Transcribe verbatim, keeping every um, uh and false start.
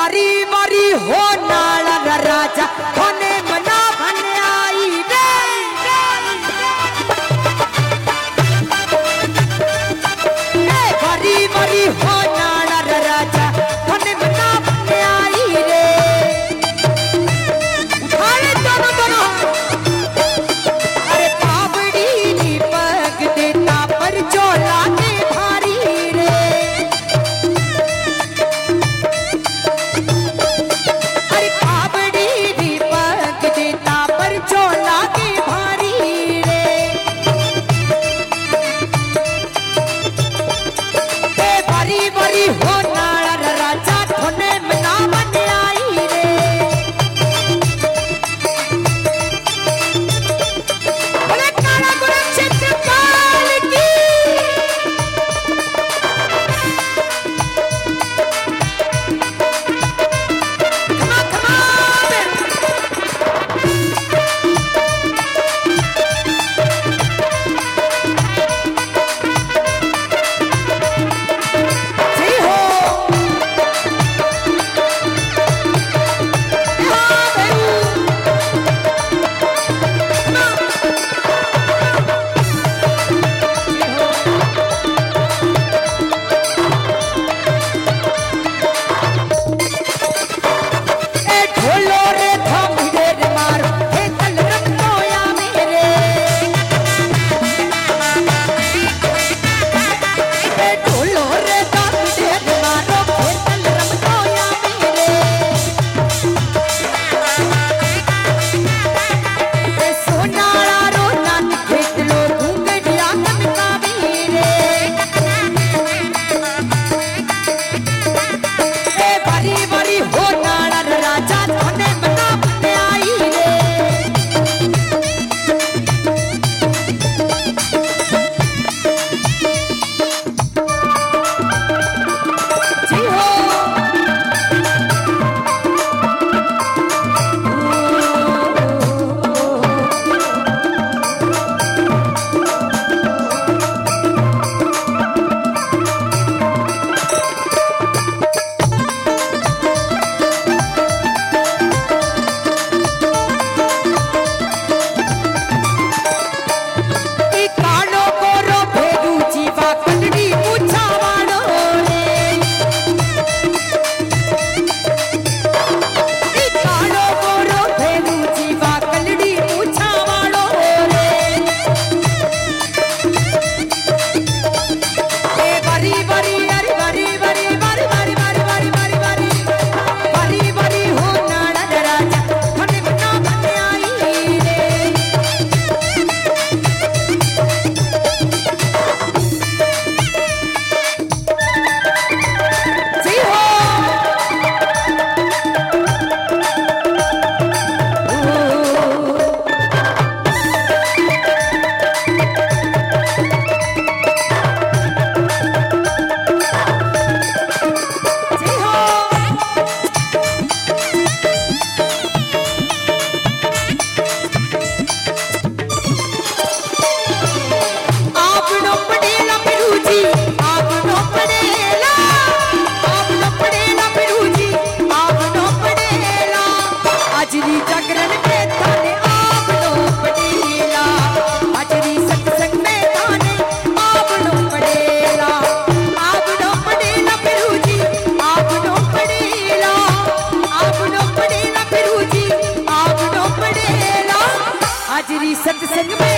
बारी बारी हो नाला राजा होने मना बने आई रे बारी बारी हो नाला राजा होने मना बने आई रे उठाए दोनों दोनों अरे पावड़ी नी पग देता पर चोला के भारी रे अरे पावड़ी नी पग देता पर चोला के भारी रे ए बारी बारी हो नाला राजा थोने मना बने आई रे बोले काला कुरुक्षेत्र काल की खमा खमा जी हो हाँ भैरू ए ढोलो रे थम रे रे मारो हे कल रखोया मेरे ए ढोलो रे थम रे रे मारो हे कल रखोया मेरे ए सोनारा रो नान खेत लो घुंगड़िया कनका मेरे ए बारी बारी हो नाला राजा थोने मना बने आई रे जी हो ई कालो गोरो भेरू जीवा कलड़ी पूछा वालो रे ई कालो गोरो भेरू जीवा कलड़ी पूछा वालो रे ए बारी बारी अरे बारी बारी बारी बारी बारी बारी बारी बारी बारी बारी हो नाला राजा थोने मना बने आई रे जी हो जी हो आपनो पड़ेला पिरूजी आपनो पड़ेला आपनो पड़ेला पिरूजी आपनो पड़ेला अजरी जागरण में थाने आपनो पड़ेला अजरी सत्संग में थाने आपनो पड़ेला आपनो पड़ेला पिरूजी आपनो पड़ेला आपनो पड़ेला पिरूजी आपनो पड़ेला अजरी सत्संग में